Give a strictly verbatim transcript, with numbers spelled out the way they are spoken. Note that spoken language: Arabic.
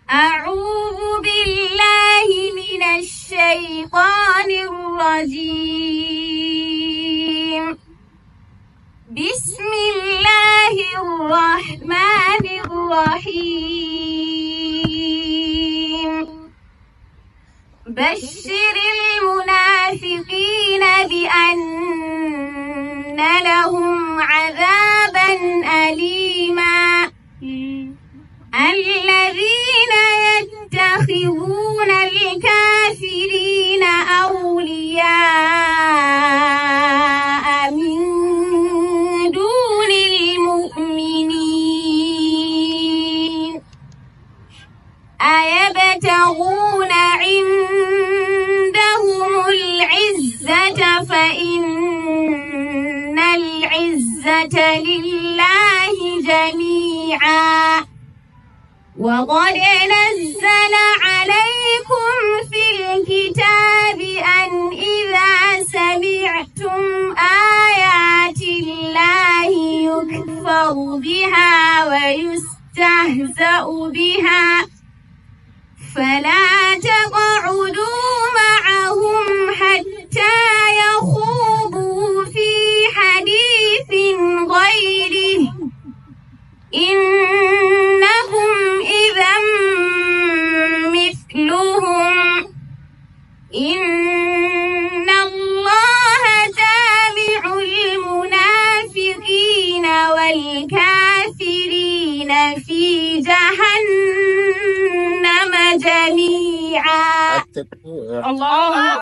أعوذ بالله من الشيطان الرجيم. بسم الله الرحمن الرحيم. بشر المنافقين بأن لهم عذابا أليما الذين يتخذون الكافرين أولياء من دون المؤمنين أيبتغون عندهم العزة فإن العزة لله جميعا. وقد نزل عليكم في الكتاب أن إذا سمعتم آيات الله يكفر بها ويستهزأ بها فلا تقعدوا معهم حتى يخوضوا في حديث غيره إنكم إذا مثلهم إن الله جامع المنافقين والكافرين في جهنم جميعا. الله